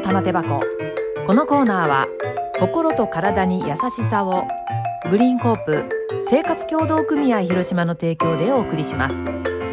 玉手箱。このコーナーは心と体に優しさを、グリーンコープ生活協同組合広島の提供でお送りします。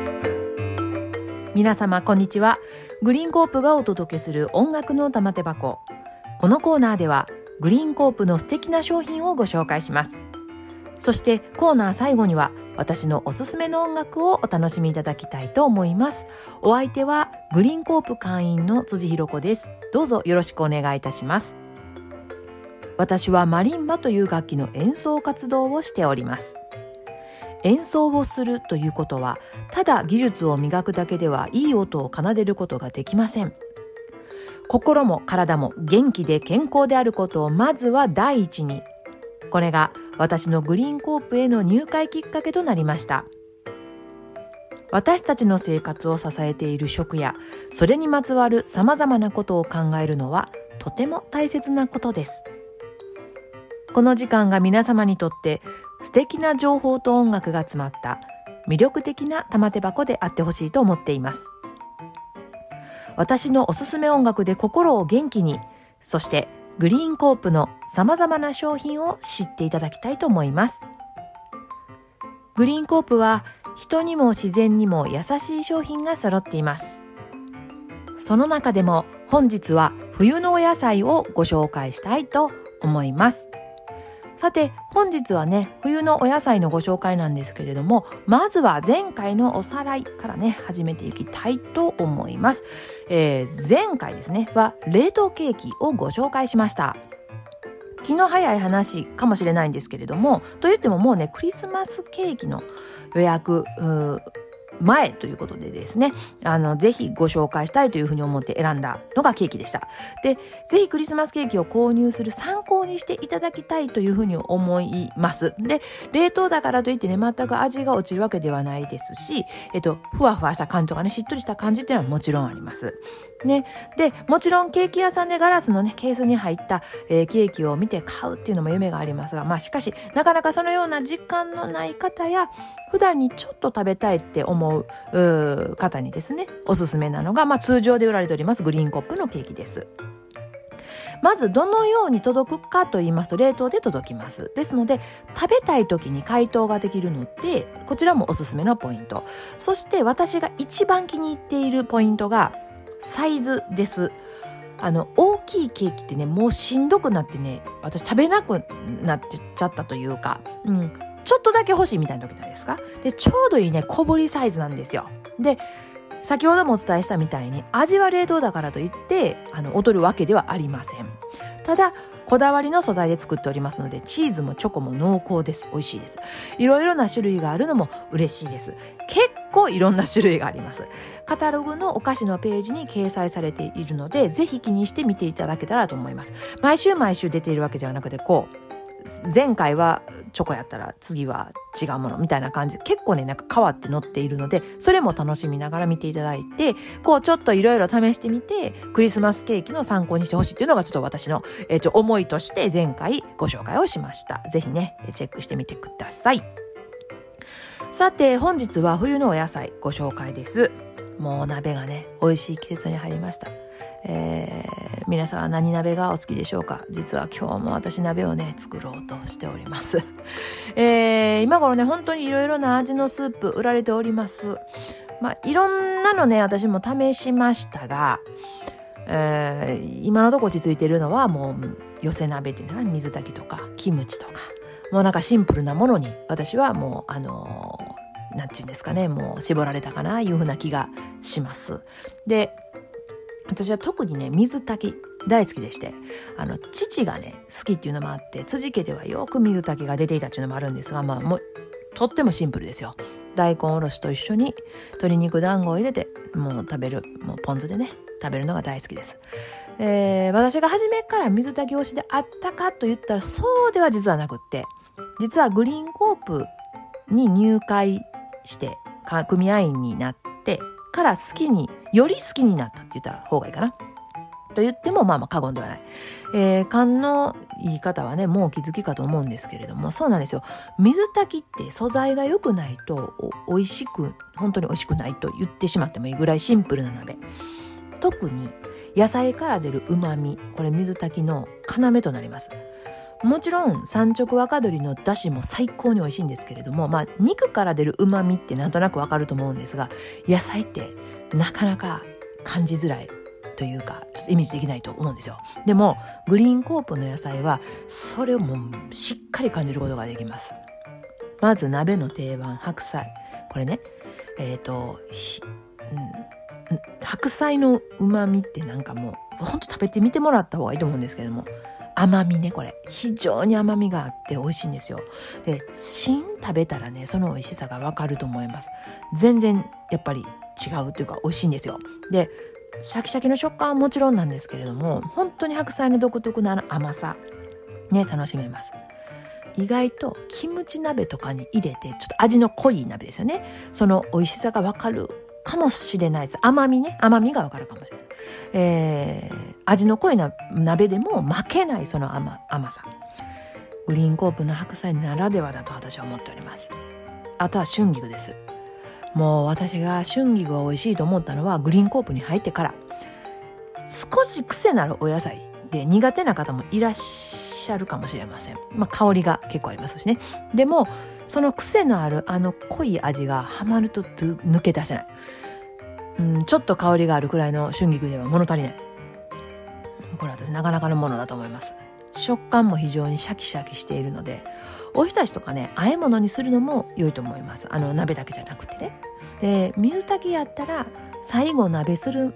皆様こんにちは。グリーンコープがお届けする音楽の玉手箱。このコーナーではグリーンコープの素敵な商品をご紹介します。そしてコーナー最後には私のおすすめの音楽をお楽しみいただきたいと思います。お相手はグリーンコープ会員の辻ひろ子です。どうぞよろしくお願いいたします。私はマリンバという楽器の演奏活動をしております。演奏をするということは、ただ技術を磨くだけではいい音を奏でることができません。心も体も元気で健康であることをまずは第一に。これが私のグリーンコープへの入会きっかけとなりました。私たちの生活を支えている食や、それにまつわる様々なことを考えるのはとても大切なことです。この時間が皆様にとって素敵な情報と音楽が詰まった魅力的な玉手箱であってほしいと思っています。私のおすすめ音楽で心を元気に、そしてグリーンコープの様々な商品を知っていただきたいと思います。グリーンコープは人にも自然にも優しい商品が揃っています。その中でも本日は冬のお野菜をご紹介したいと思います。さて本日はね、冬のお野菜のご紹介なんですけれども、まずは前回のおさらいからね始めていきたいと思います。前回ですねは冷凍ケーキをご紹介しました。気の早い話かもしれないんですけれども、と言ってももうねクリスマスケーキの予約前ということでですね、ぜひご紹介したいというふうに思って選んだのがケーキでした。で、ぜひクリスマスケーキを購入する参考にしていただきたいというふうに思います。で、冷凍だからといってね、全く味が落ちるわけではないですし、ふわふわした感じとかね、しっとりした感じっていうのはもちろんあります。ね。で、もちろんケーキ屋さんでガラスのね、ケースに入った、ケーキを見て買うっていうのも夢がありますが、しかし、なかなかそのような時間のない方や、普段にちょっと食べたいって思う方にですね、おすすめなのが、通常で売られておりますグリーンコップのケーキです。まずどのように届くかと言いますと、冷凍で届きます。ですので食べたい時に解凍ができるので、こちらもおすすめのポイント。そして私が一番気に入っているポイントがサイズです。大きいケーキってね、もうしんどくなってね、私食べなくなっちゃったというか、ちょっとだけ欲しいみたいな時ないですか。で、ちょうどいいね、小ぶりサイズなんですよ。で、先ほどもお伝えしたみたいに、味は冷凍だからといって劣るわけではありません。ただこだわりの素材で作っておりますので、チーズもチョコも濃厚です。美味しいです。いろいろな種類があるのも嬉しいです。結構いろんな種類があります。カタログのお菓子のページに掲載されているので、ぜひ気にして見ていただけたらと思います。毎週出ているわけではなくて、前回はチョコやったら次は違うものみたいな感じで、結構ね変わって載っているので、それも楽しみながら見ていただいて、ちょっといろいろ試してみてクリスマスケーキの参考にしてほしいっていうのがちょっと私の思いとして前回ご紹介をしました。ぜひねチェックしてみてください。さて本日は冬のお野菜ご紹介です。もう鍋がね美味しい季節に入りました。皆さんは何鍋がお好きでしょうか。実は今日も私鍋をね作ろうとしております。今頃ね本当にいろいろな味のスープ売られております。いろんなのね私も試しましたが、今のとこ落ち着いているのはもう寄せ鍋っていうのは水炊きとかキムチとか、もうシンプルなものに私はもうなんていうんですかね、もう絞られたかないうふうな気がします。で、私は特にね水炊き大好きでして、父がね好きっていうのもあって、辻家ではよく水炊きが出ていたっていうのもあるんですが、もうとってもシンプルですよ。大根おろしと一緒に鶏肉団子を入れてもう食べる、もうポン酢でね食べるのが大好きです。私が初めから水炊き推しであったかと言ったらそうでは実はなくって、実はグリーンコープに入会して組合員になってからより好きになったって言った方がいいかなと言っても過言ではない。勘のいい方はねもうお気づきかと思うんですけれども、そうなんですよ。水炊きって素材が良くないと本当に美味しくないと言ってしまってもいいぐらいシンプルな鍋。特に野菜から出る旨味、これ水炊きの要となります。もちろん産直若鶏の出汁も最高に美味しいんですけれども、肉から出る旨味ってなんとなくわかると思うんですが、野菜ってなかなか感じづらいというか、ちょっとイメージできないと思うんですよ。でもグリーンコープの野菜はそれをもうしっかり感じることができます。まず鍋の定番、白菜。これね、白菜の旨味ってなんかもうほんと食べてみてもらった方がいいと思うんですけれども、甘みね、これ非常に甘みがあって美味しいんですよ。で、芯食べたらね、その美味しさがわかると思います。全然やっぱり違うというか美味しいんですよ。で、シャキシャキの食感はもちろんなんですけれども、本当に白菜の独特な甘さね、楽しめます。意外とキムチ鍋とかに入れて、ちょっと味の濃い鍋ですよね、その美味しさがわかるかもしれないです。甘みがわかるかもしれない。味の濃い鍋でも負けないその甘さ、グリーンコープの白菜ならではだと私は思っております。あとは春菊です。もう私が春菊が美味しいと思ったのはグリーンコープに入ってから。少し癖のあるお野菜で苦手な方もいらっしゃるかもしれません。香りが結構ありますしね。でもその癖のある濃い味がハマると抜け出せない。ちょっと香りがあるくらいの春菊では物足りない。これ私なかなかのものだと思います。食感も非常にシャキシャキしているので、おひたしとかね、和え物にするのも良いと思います。鍋だけじゃなくてね。で、水炊きやったら最後蓋する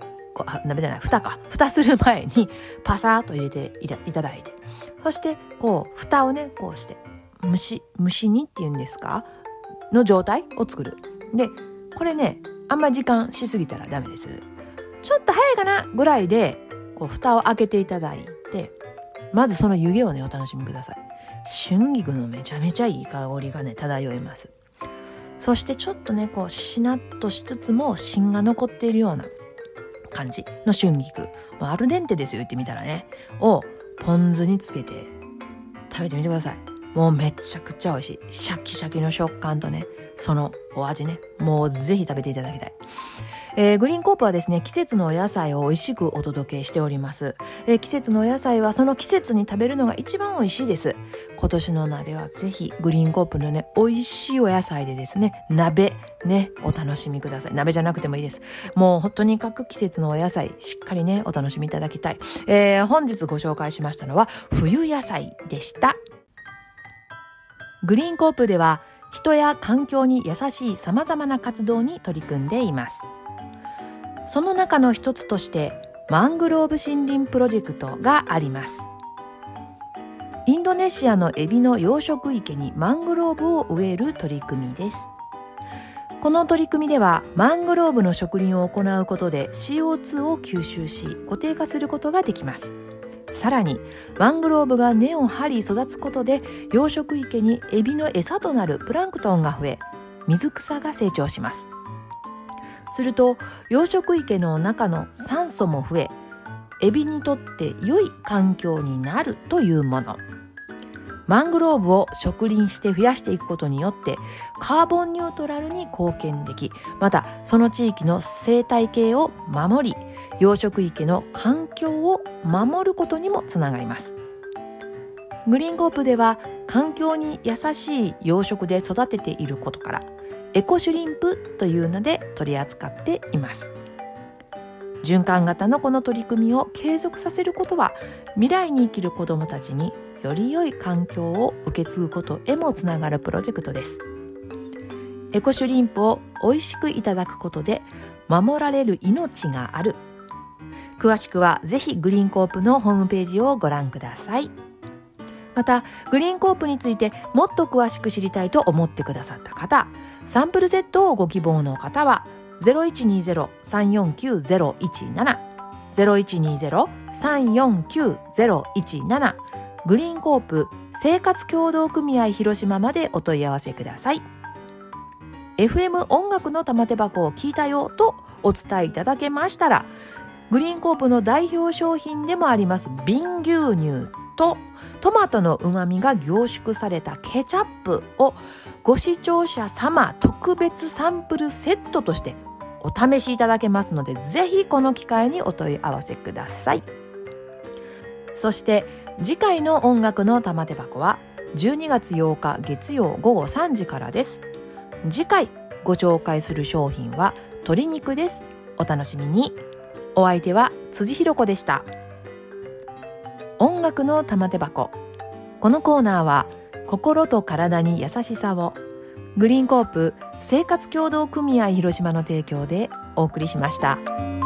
前にパサーっと入れていただいて、そして蓋をねこうして蒸し煮っていうんですかの状態を作る。で、これね、あんまり時間しすぎたらダメです。ちょっと早いかなぐらいで蓋を開けていただいて、まずその湯気をねお楽しみください。春菊のめちゃめちゃいい香りがね漂います。そしてちょっとねしなっとしつつも芯が残っているような感じの春菊、アルデンテですよ言ってみたらね、をポン酢につけて食べてみてください。もうめちゃくちゃ美味しい。シャキシャキの食感とね、そのお味ね、もうぜひ食べていただきたい。グリーンコープはですね、季節のお野菜を美味しくお届けしております。季節のお野菜はその季節に食べるのが一番美味しいです。今年の鍋はぜひグリーンコープのね、美味しいお野菜でですね、鍋ね、お楽しみください。鍋じゃなくてもいいです。もうとにかく季節のお野菜、しっかりね、お楽しみいただきたい。本日ご紹介しましたのは冬野菜でした。グリーンコープでは人や環境に優しい様々な活動に取り組んでいます。その中の一つとしてマングローブ森林プロジェクトがあります。インドネシアのエビの養殖池にマングローブを植える取り組みです。この取り組みではマングローブの植林を行うことで CO2 を吸収し固定化することができます。さらにマングローブが根を張り育つことで養殖池にエビの餌となるプランクトンが増え、水草が成長します。すると養殖池の中の酸素も増え、エビにとって良い環境になるというもの。マングローブを植林して増やしていくことによってカーボンニュートラルに貢献でき、またその地域の生態系を守り、養殖池の環境を守ることにもつながります。グリーンコープでは環境に優しい養殖で育てていることからエコシュリンプという名で取り扱っています。循環型のこの取り組みを継続させることは未来に生きる子どもたちにより良い環境を受け継ぐことへもつながるプロジェクトです。エコシュリンプを美味しくいただくことで守られる命がある。詳しくはぜひグリーンコープのホームページをご覧ください。またグリーンコープについてもっと詳しく知りたいと思ってくださった方、サンプル Z をご希望の方は 0120-349-017 0120-349-017 グリーンコープ生活協同組合広島までお問い合わせください。 FM 音楽の玉手箱を聞いたよとお伝えいただけましたら、グリーンコープの代表商品でもあります瓶牛乳とトマトの旨味が凝縮されたケチャップをご視聴者様特別サンプルセットとしてお試しいただけますので、ぜひこの機会にお問い合わせください。そして次回の音楽の玉手箱は12月8日月曜午後3時からです。次回ご紹介する商品は鶏肉です。お楽しみに。お相手は辻ひろ子でした。音楽の玉手箱。このコーナーは心と体に優しさを、グリーンコープ生活協同組合広島の提供でお送りしました。